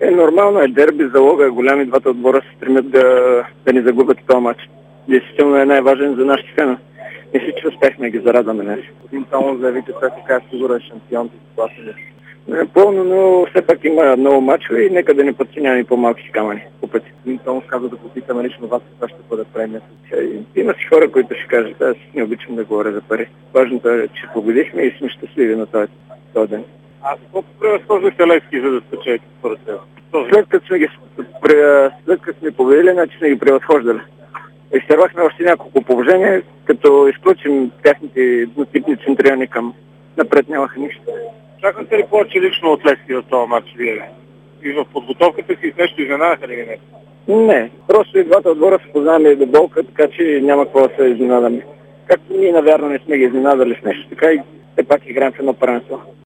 Нормално е, дерби, залога е голям и двата отбора се стремят да ни загубят този матч. Действително е най-важен за нашите фена. Мисля, че успехме ги зарадваме днес. Един само заяви, че той така е сигурен шампион и ситуация. Не е пълно, но все пак има много мачове и нека да не подценяваме по-малки камъни по пъти. Един Томов каза да попитаме лично вас, това ще бъде премията. Има си хора, които ще кажат, аз не обичам да говоря за пари. Важното е, че победихме и сме щастливи на този ден. А какво превъзхождахте Левски, за да спечелите според теб? След като сме победили, значи сме ги превъзхождали. Изтървахме още няколко положения, като изключим техните еднотипни центрирани към напред нямаха нищо. Чакате ли повече лично от Левски в този матч вие? И в подготовката си нещо изненадаха ли ви не? Не, просто и двата отбора се познаваме до болка, така че няма какво да се изненадаме. Както ние, навярно, не сме ги изненадали с нещо, така и все пак играем в едно първенство.